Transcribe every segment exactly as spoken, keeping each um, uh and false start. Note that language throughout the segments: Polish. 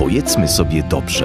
Powiedzmy sobie dobrze.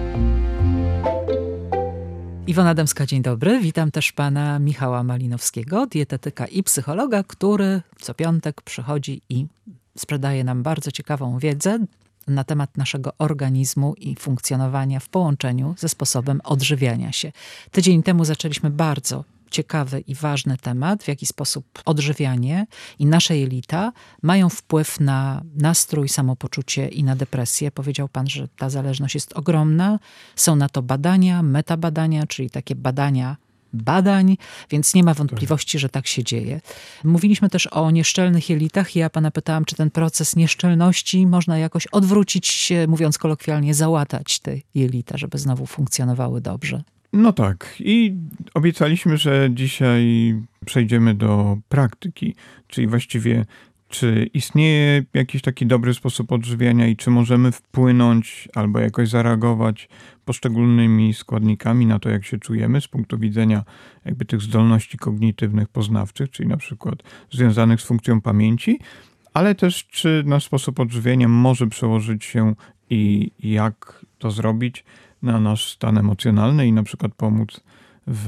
Iwona Dębska, dzień dobry. Witam też pana Michała Malinowskiego, dietetyka i psychologa, który co piątek przychodzi i sprzedaje nam bardzo ciekawą wiedzę na temat naszego organizmu i funkcjonowania w połączeniu ze sposobem odżywiania się. Tydzień temu zaczęliśmy bardzo ciekawy i ważny temat, w jaki sposób odżywianie i nasze jelita mają wpływ na nastrój, samopoczucie i na depresję. Powiedział pan, że ta zależność jest ogromna. Są na to badania, metabadania, czyli takie badania badań, więc nie ma wątpliwości, że tak się dzieje. Mówiliśmy też o nieszczelnych jelitach i ja pana pytałam, czy ten proces nieszczelności można jakoś odwrócić, mówiąc kolokwialnie, załatać te jelita, żeby znowu funkcjonowały dobrze. No tak. I obiecaliśmy, że dzisiaj przejdziemy do praktyki, czyli właściwie czy istnieje jakiś taki dobry sposób odżywiania i czy możemy wpłynąć albo jakoś zareagować poszczególnymi składnikami na to, jak się czujemy z punktu widzenia jakby tych zdolności kognitywnych, poznawczych, czyli na przykład związanych z funkcją pamięci, ale też czy nasz sposób odżywiania może przełożyć się i jak to zrobić na nasz stan emocjonalny i na przykład pomóc w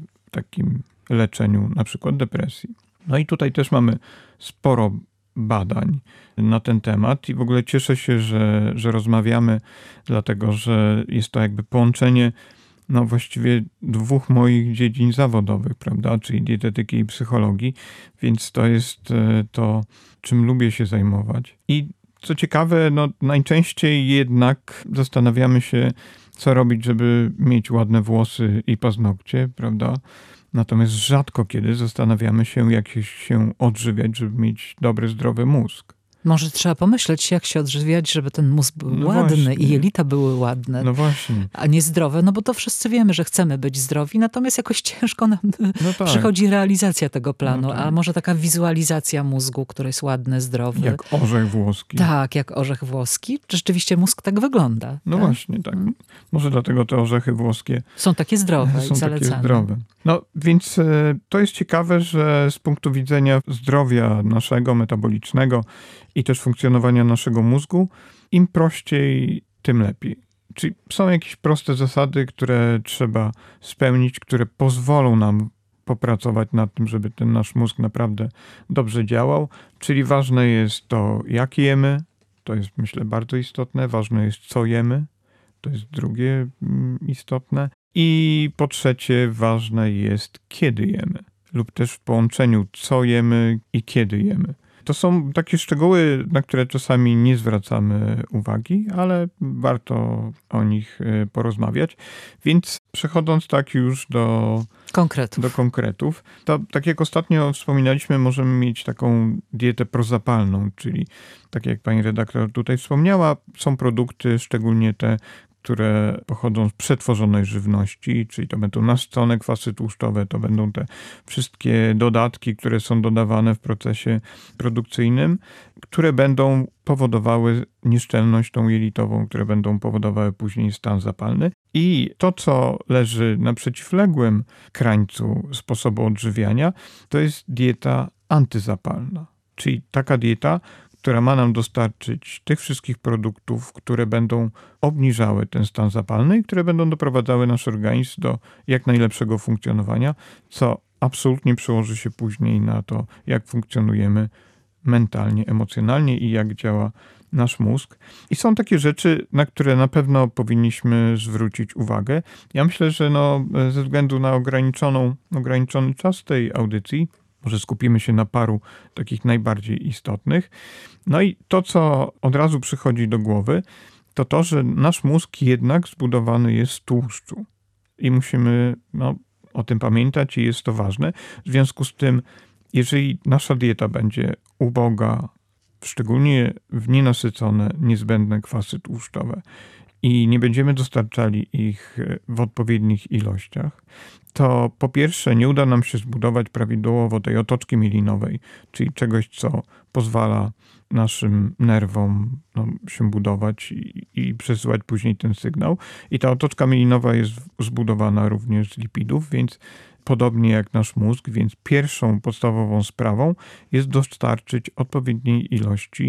takim leczeniu na przykład depresji. No i tutaj też mamy sporo badań na ten temat i w ogóle cieszę się, że, że rozmawiamy, dlatego że jest to jakby połączenie no właściwie dwóch moich dziedzin zawodowych, prawda, czyli dietetyki i psychologii, więc to jest to, czym lubię się zajmować. I co ciekawe, no najczęściej jednak zastanawiamy się, co robić, żeby mieć ładne włosy i paznokcie, prawda? Natomiast rzadko kiedy zastanawiamy się, jak się odżywiać, żeby mieć dobry, zdrowy mózg. Może trzeba pomyśleć, jak się odżywiać, żeby ten mózg był no ładny właśnie. i jelita były ładne, no właśnie. a nie zdrowe. No bo to wszyscy wiemy, że chcemy być zdrowi, natomiast jakoś ciężko nam no tak. przychodzi realizacja tego planu. No tak. A może taka wizualizacja mózgu, który jest ładny, zdrowy. Jak orzech włoski. Tak, jak orzech włoski. Rzeczywiście mózg tak wygląda. No tak? właśnie, tak. Hmm. Może dlatego te orzechy włoskie są takie zdrowe są i zalecane. Takie zdrowe. No więc e, to jest ciekawe, że z punktu widzenia zdrowia naszego, metabolicznego i też funkcjonowania naszego mózgu, im prościej, tym lepiej. Czyli są jakieś proste zasady, które trzeba spełnić, które pozwolą nam popracować nad tym, żeby ten nasz mózg naprawdę dobrze działał. Czyli ważne jest to, jak jemy, to jest myślę bardzo istotne. Ważne jest, co jemy, to jest drugie mm, istotne. I po trzecie, ważne jest, kiedy jemy, lub też w połączeniu, co jemy i kiedy jemy. To są takie szczegóły, na które czasami nie zwracamy uwagi, ale warto o nich porozmawiać. Więc przechodząc tak już do konkretów, do konkretów to tak jak ostatnio wspominaliśmy, możemy mieć taką dietę prozapalną, czyli tak jak pani redaktor tutaj wspomniała, są produkty, szczególnie te, które pochodzą z przetworzonej żywności, czyli to będą nasycone kwasy tłuszczowe, to będą te wszystkie dodatki, które są dodawane w procesie produkcyjnym, które będą powodowały nieszczelność tą jelitową, które będą powodowały później stan zapalny. I to, co leży na przeciwległym krańcu sposobu odżywiania, to jest dieta antyzapalna, czyli taka dieta, która ma nam dostarczyć tych wszystkich produktów, które będą obniżały ten stan zapalny i które będą doprowadzały nasz organizm do jak najlepszego funkcjonowania, co absolutnie przełoży się później na to, jak funkcjonujemy mentalnie, emocjonalnie i jak działa nasz mózg. I są takie rzeczy, na które na pewno powinniśmy zwrócić uwagę. Ja myślę, że no, ze względu na ograniczoną, ograniczony czas tej audycji, może skupimy się na paru takich najbardziej istotnych. No i to, co od razu przychodzi do głowy, to to, że nasz mózg jednak zbudowany jest z tłuszczu. I musimy no, o tym pamiętać i jest to ważne. W związku z tym, jeżeli nasza dieta będzie uboga, szczególnie w nienasycone, niezbędne kwasy tłuszczowe i nie będziemy dostarczali ich w odpowiednich ilościach, to po pierwsze nie uda nam się zbudować prawidłowo tej otoczki mielinowej, czyli czegoś, co pozwala naszym nerwom no, się budować i, i przesyłać później ten sygnał. I ta otoczka mielinowa jest zbudowana również z lipidów, więc podobnie jak nasz mózg, więc pierwszą podstawową sprawą jest dostarczyć odpowiedniej ilości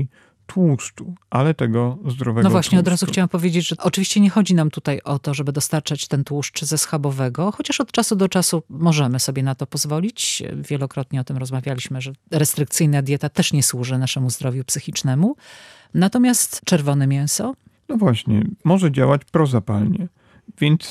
tłuszczu, ale tego zdrowego No właśnie, tłuszczu. od razu chciałam powiedzieć, że oczywiście nie chodzi nam tutaj o to, żeby dostarczać ten tłuszcz ze schabowego, chociaż od czasu do czasu możemy sobie na to pozwolić. Wielokrotnie o tym rozmawialiśmy, że restrykcyjna dieta też nie służy naszemu zdrowiu psychicznemu. Natomiast czerwone mięso? No właśnie, może działać prozapalnie. Więc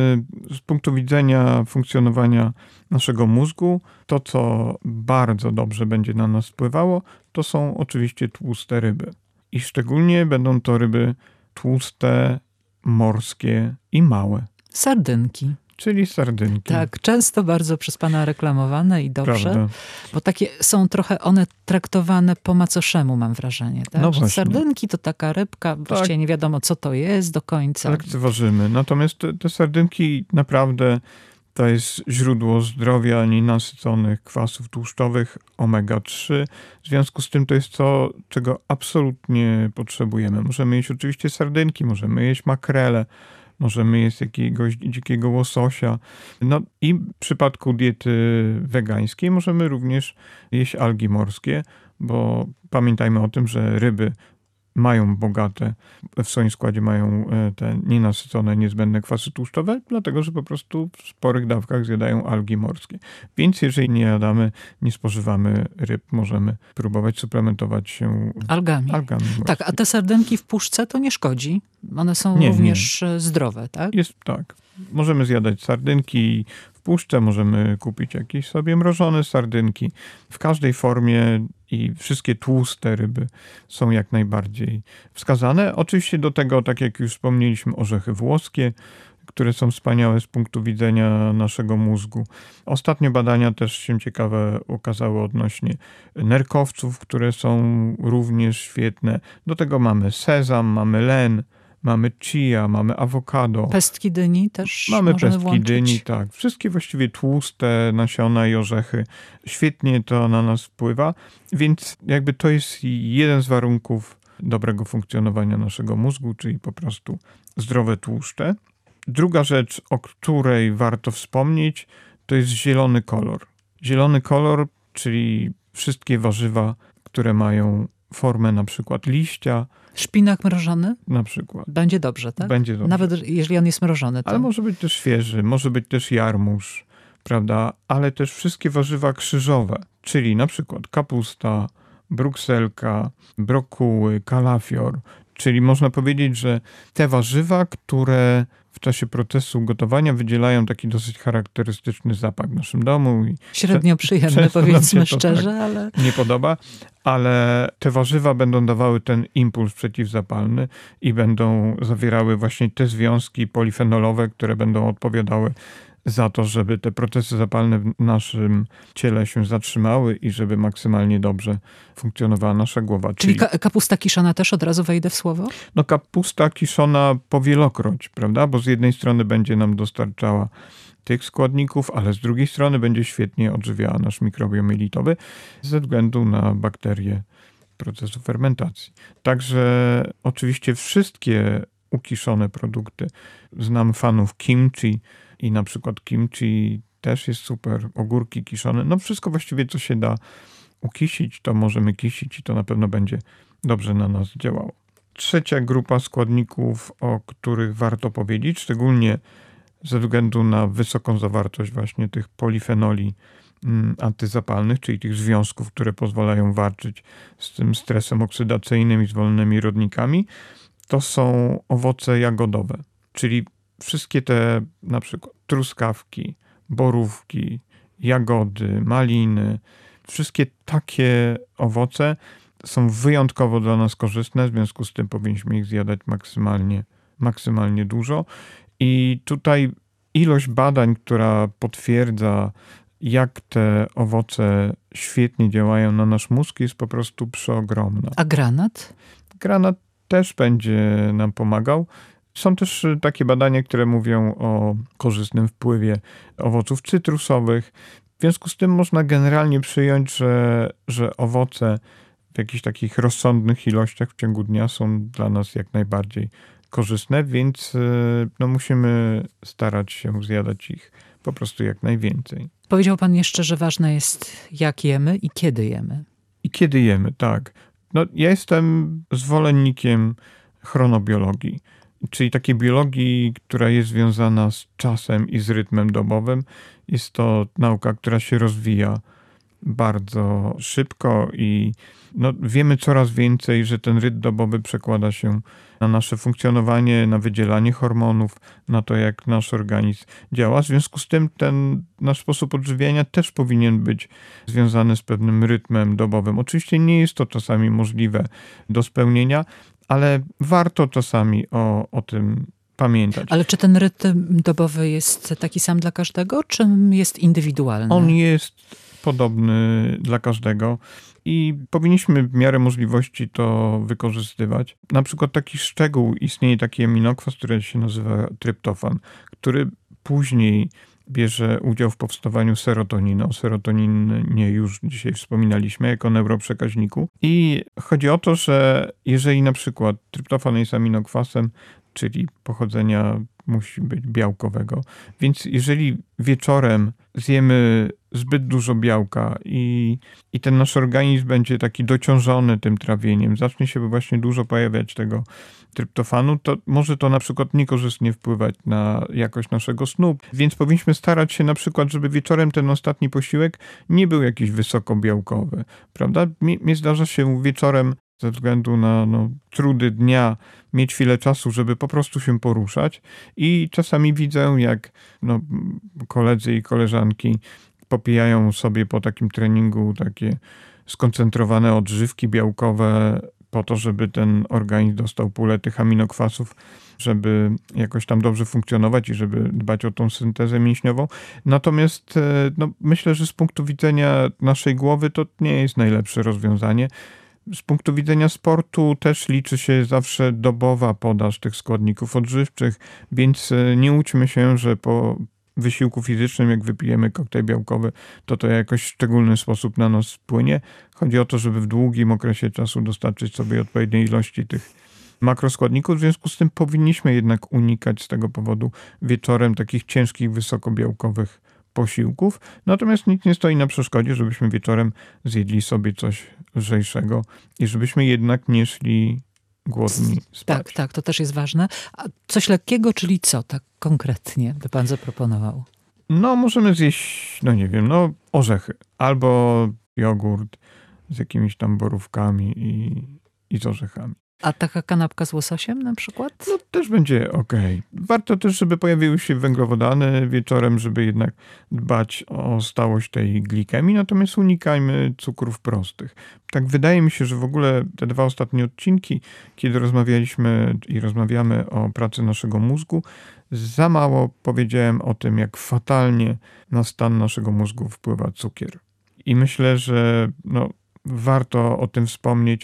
z punktu widzenia funkcjonowania naszego mózgu, to co bardzo dobrze będzie na nas wpływało, to są oczywiście tłuste ryby. I szczególnie będą to ryby tłuste, morskie i małe. Sardynki. Czyli sardynki. Tak, często bardzo przez pana reklamowane i dobrze. Prawda. Bo takie są trochę one traktowane po macoszemu, mam wrażenie. Tak? No Że właśnie. sardynki to taka rybka, właściwie Tak. nie wiadomo co to jest do końca. Lekceważymy. Natomiast te, te sardynki naprawdę to jest źródło zdrowia nienasyconych kwasów tłuszczowych omega trzy. W związku z tym to jest to, czego absolutnie potrzebujemy. Możemy jeść oczywiście sardynki, możemy jeść makrele, możemy jeść jakiegoś dzikiego łososia. No i w przypadku diety wegańskiej możemy również jeść algi morskie, bo pamiętajmy o tym, że ryby mają bogate, w swoim składzie mają te nienasycone, niezbędne kwasy tłuszczowe, dlatego że po prostu w sporych dawkach zjadają algi morskie. Więc jeżeli nie jadamy, nie spożywamy ryb, możemy próbować suplementować się Algami. algami Tak, a te sardynki w puszce to nie szkodzi. One są Nie, również zdrowe, tak? Jest tak. Możemy zjadać sardynki w puszce, możemy kupić jakieś sobie mrożone sardynki. W każdej formie i wszystkie tłuste ryby są jak najbardziej wskazane. Oczywiście do tego, tak jak już wspomnieliśmy, orzechy włoskie, które są wspaniałe z punktu widzenia naszego mózgu. Ostatnio badania też się ciekawe ukazały odnośnie nerkowców, które są również świetne. Do tego mamy sezam, mamy len, mamy chia, mamy awokado. Pestki dyni też Mamy możemy pestki włączyć. dyni, tak. Wszystkie właściwie tłuste nasiona i orzechy. Świetnie to na nas wpływa, więc jakby to jest jeden z warunków dobrego funkcjonowania naszego mózgu, czyli po prostu zdrowe tłuszcze. Druga rzecz, o której warto wspomnieć, to jest zielony kolor. Zielony kolor, czyli wszystkie warzywa, które mają formę na przykład liścia. Szpinak mrożony? Na przykład. Będzie dobrze, tak? Będzie dobrze. Nawet jeżeli on jest mrożony. To... Ale może być też świeży, może być też jarmuż, prawda? Ale też wszystkie warzywa krzyżowe, czyli na przykład kapusta, brukselka, brokuły, kalafior. Czyli można powiedzieć, że te warzywa, które w czasie procesu gotowania wydzielają taki dosyć charakterystyczny zapach w naszym domu. I Średnio przyjemne, często nam powiedzmy się to szczerze, tak ale... nie podoba, ale te warzywa będą dawały ten impuls przeciwzapalny i będą zawierały właśnie te związki polifenolowe, które będą odpowiadały za to, żeby te procesy zapalne w naszym ciele się zatrzymały i żeby maksymalnie dobrze funkcjonowała nasza głowa. Czyli ka- kapusta kiszona też od razu wejdę w słowo? No kapusta kiszona powielokroć, prawda? Bo z jednej strony będzie nam dostarczała tych składników, ale z drugiej strony będzie świetnie odżywiała nasz mikrobiom jelitowy ze względu na bakterie procesu fermentacji. Także oczywiście wszystkie ukiszone produkty. Znam fanów kimchi i na przykład kimchi też jest super, ogórki kiszone. No wszystko właściwie, co się da ukisić, to możemy kisić i to na pewno będzie dobrze na nas działało. Trzecia grupa składników, o których warto powiedzieć, szczególnie ze względu na wysoką zawartość właśnie tych polifenoli mm, antyzapalnych, czyli tych związków, które pozwalają walczyć z tym stresem oksydacyjnym i z wolnymi rodnikami, to są owoce jagodowe, czyli wszystkie te na przykład truskawki, borówki, jagody, maliny, wszystkie takie owoce są wyjątkowo dla nas korzystne, w związku z tym powinniśmy ich zjadać maksymalnie, maksymalnie dużo. I tutaj ilość badań, która potwierdza, jak te owoce świetnie działają na nasz mózg, jest po prostu przeogromna. A granat? Granat też będzie nam pomagał. Są też takie badania, które mówią o korzystnym wpływie owoców cytrusowych. W związku z tym można generalnie przyjąć, że, że owoce w jakichś takich rozsądnych ilościach w ciągu dnia są dla nas jak najbardziej korzystne, więc no, musimy starać się zjadać ich po prostu jak najwięcej. Powiedział pan jeszcze, że ważne jest jak jemy i kiedy jemy. I kiedy jemy, tak. No, ja jestem zwolennikiem chronobiologii, czyli takiej biologii, która jest związana z czasem i z rytmem dobowym. Jest to nauka, która się rozwija bardzo szybko i no, wiemy coraz więcej, że ten rytm dobowy przekłada się na nasze funkcjonowanie, na wydzielanie hormonów, na to, jak nasz organizm działa. W związku z tym ten nasz sposób odżywiania też powinien być związany z pewnym rytmem dobowym. Oczywiście nie jest to czasami możliwe do spełnienia, ale warto czasami o, o tym pamiętać. Ale czy ten rytm dobowy jest taki sam dla każdego, czy jest indywidualny? On jest podobny dla każdego i powinniśmy w miarę możliwości to wykorzystywać. Na przykład taki szczegół, istnieje taki aminokwas, który się nazywa tryptofan, który później bierze udział w powstawaniu serotoniny. O serotoninie już dzisiaj wspominaliśmy jako neuroprzekaźniku. I chodzi o to, że jeżeli na przykład tryptofan jest aminokwasem, czyli pochodzenia musi być białkowego, więc jeżeli wieczorem zjemy zbyt dużo białka i, i ten nasz organizm będzie taki dociążony tym trawieniem, zacznie się właśnie dużo pojawiać tego tryptofanu, to może to na przykład niekorzystnie wpływać na jakość naszego snu. Więc powinniśmy starać się na przykład, żeby wieczorem ten ostatni posiłek nie był jakiś wysokobiałkowy, prawda? Mnie, mnie zdarza się wieczorem ze względu na no, trudy dnia mieć chwilę czasu, żeby po prostu się poruszać i czasami widzę, jak no, koledzy i koleżanki popijają sobie po takim treningu takie skoncentrowane odżywki białkowe po to, żeby ten organizm dostał pulę tych aminokwasów, żeby jakoś tam dobrze funkcjonować i żeby dbać o tą syntezę mięśniową. Natomiast no, myślę, że z punktu widzenia naszej głowy to nie jest najlepsze rozwiązanie. Z punktu widzenia sportu też liczy się zawsze dobowa podaż tych składników odżywczych, więc nie łudźmy się, że po wysiłku fizycznym, jak wypijemy koktajl białkowy, to to jakoś w szczególny sposób na nas wpłynie. Chodzi o to, żeby w długim okresie czasu dostarczyć sobie odpowiedniej ilości tych makroskładników. W związku z tym powinniśmy jednak unikać z tego powodu wieczorem takich ciężkich, wysokobiałkowych posiłków. Natomiast nic nie stoi na przeszkodzie, żebyśmy wieczorem zjedli sobie coś lżejszego i żebyśmy jednak nie szli głodni spać. Tak, tak, to też jest ważne. A coś lekkiego, czyli co tak konkretnie by pan zaproponował? No, możemy zjeść, no nie wiem, no orzechy albo jogurt z jakimiś tam borówkami i, i z orzechami. A taka kanapka z łososiem na przykład? No też będzie okej. Warto też, żeby pojawiły się węglowodany wieczorem, żeby jednak dbać o stałość tej glikemii, natomiast unikajmy cukrów prostych. Tak wydaje mi się, że w ogóle te dwa ostatnie odcinki, kiedy rozmawialiśmy i rozmawiamy o pracy naszego mózgu, za mało powiedziałem o tym, jak fatalnie na stan naszego mózgu wpływa cukier. I myślę, że no, warto o tym wspomnieć,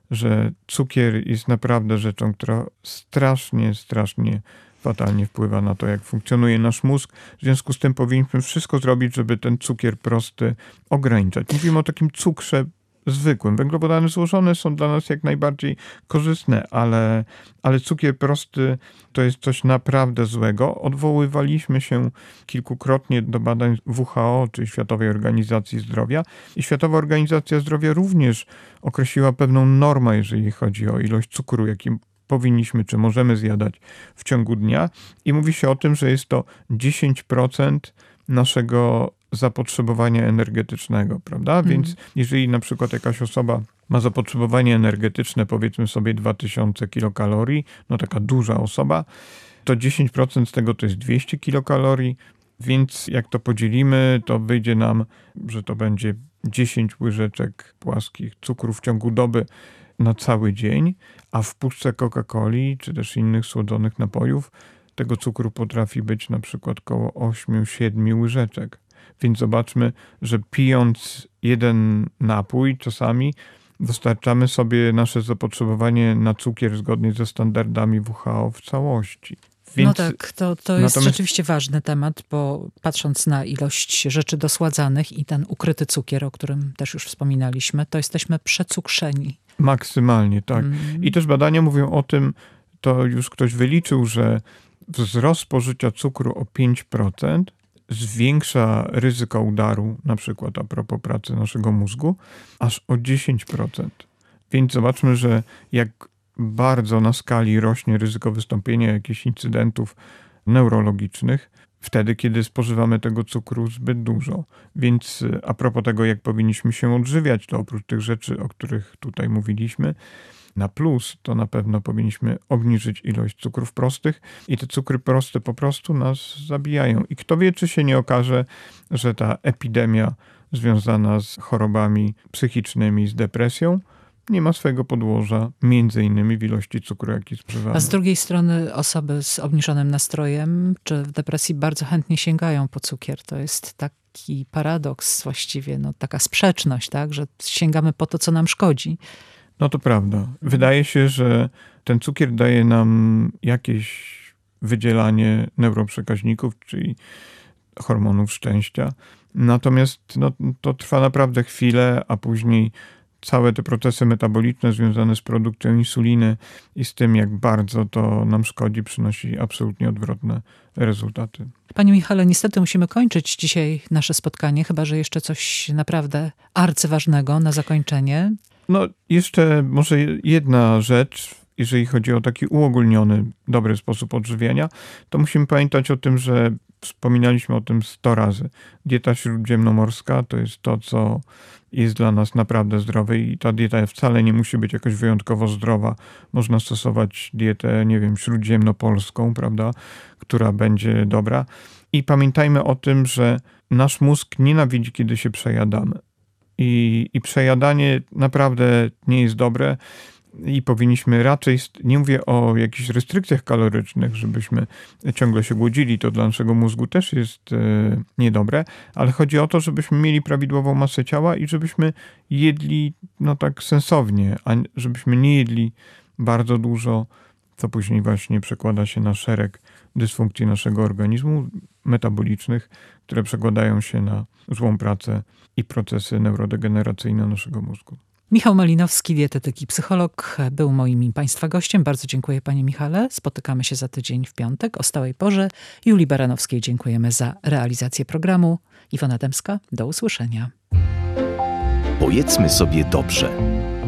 że cukier jest naprawdę rzeczą, która strasznie, strasznie fatalnie wpływa na to, jak funkcjonuje nasz mózg. W związku z tym powinniśmy wszystko zrobić, żeby ten cukier prosty ograniczać. Mówimy o takim cukrze zwykłym. Węglowodany złożone są dla nas jak najbardziej korzystne, ale, ale cukier prosty to jest coś naprawdę złego. Odwoływaliśmy się kilkukrotnie do badań W H O, czyli Światowej Organizacji Zdrowia, i Światowa Organizacja Zdrowia również określiła pewną normę, jeżeli chodzi o ilość cukru, jaki powinniśmy czy możemy zjadać w ciągu dnia. I mówi się o tym, że jest to dziesięć procent naszego zapotrzebowania energetycznego, prawda? Mm. Więc jeżeli na przykład jakaś osoba ma zapotrzebowanie energetyczne, powiedzmy sobie dwa tysiące kilokalorii, no taka duża osoba, to dziesięć procent z tego to jest dwieście kilokalorii, więc jak to podzielimy, to wyjdzie nam, że to będzie dziesięć łyżeczek płaskich cukru w ciągu doby na cały dzień, a w puszce Coca-Coli czy też innych słodzonych napojów tego cukru potrafi być na przykład koło osiem siedem łyżeczek. Więc zobaczmy, że pijąc jeden napój czasami dostarczamy sobie nasze zapotrzebowanie na cukier zgodnie ze standardami W H O w całości. Więc no tak, to, to jest natomiast rzeczywiście ważny temat, bo patrząc na ilość rzeczy dosładzanych i ten ukryty cukier, o którym też już wspominaliśmy, to jesteśmy przecukrzeni. Maksymalnie, tak. Mm. I też badania mówią o tym, to już ktoś wyliczył, że wzrost spożycia cukru o pięć procent zwiększa ryzyko udaru, na przykład a propos pracy naszego mózgu, aż o dziesięć procent. Więc zobaczmy, że jak bardzo na skali rośnie ryzyko wystąpienia jakichś incydentów neurologicznych wtedy, kiedy spożywamy tego cukru zbyt dużo. Więc a propos tego, jak powinniśmy się odżywiać, to oprócz tych rzeczy, o których tutaj mówiliśmy, na plus to na pewno powinniśmy obniżyć ilość cukrów prostych i te cukry proste po prostu nas zabijają. I kto wie, czy się nie okaże, że ta epidemia związana z chorobami psychicznymi, z depresją, nie ma swojego podłoża, między innymi w ilości cukru, jaki spożywamy. A z drugiej strony osoby z obniżonym nastrojem czy w depresji bardzo chętnie sięgają po cukier. To jest taki paradoks właściwie, no, taka sprzeczność, tak, że sięgamy po to, co nam szkodzi. No to prawda. Wydaje się, że ten cukier daje nam jakieś wydzielanie neuroprzekaźników, czyli hormonów szczęścia. Natomiast no, to trwa naprawdę chwilę, a później całe te procesy metaboliczne związane z produkcją insuliny i z tym, jak bardzo to nam szkodzi, przynosi absolutnie odwrotne rezultaty. Panie Michale, niestety musimy kończyć dzisiaj nasze spotkanie, chyba że jeszcze coś naprawdę arcyważnego na zakończenie. No jeszcze może jedna rzecz, jeżeli chodzi o taki uogólniony, dobry sposób odżywiania, to musimy pamiętać o tym, że wspominaliśmy o tym sto razy. Dieta śródziemnomorska to jest to, co jest dla nas naprawdę zdrowe i ta dieta wcale nie musi być jakoś wyjątkowo zdrowa. Można stosować dietę, nie wiem, śródziemnopolską, prawda, która będzie dobra. I pamiętajmy o tym, że nasz mózg nienawidzi, kiedy się przejadamy. I, i przejadanie naprawdę nie jest dobre i powinniśmy raczej, nie mówię o jakichś restrykcjach kalorycznych, żebyśmy ciągle się głodzili, to dla naszego mózgu też jest e, niedobre, ale chodzi o to, żebyśmy mieli prawidłową masę ciała i żebyśmy jedli no tak sensownie, a żebyśmy nie jedli bardzo dużo, co później właśnie przekłada się na szereg dysfunkcji naszego organizmu metabolicznych, które przekładają się na złą pracę i procesy neurodegeneracyjne naszego mózgu. Michał Malinowski, dietetyk i psycholog, był moim i Państwa gościem. Bardzo dziękuję Panie Michale. Spotykamy się za tydzień w piątek o stałej porze. Julii Baranowskiej dziękujemy za realizację programu. Iwona Dębska, do usłyszenia. Powiedzmy sobie dobrze.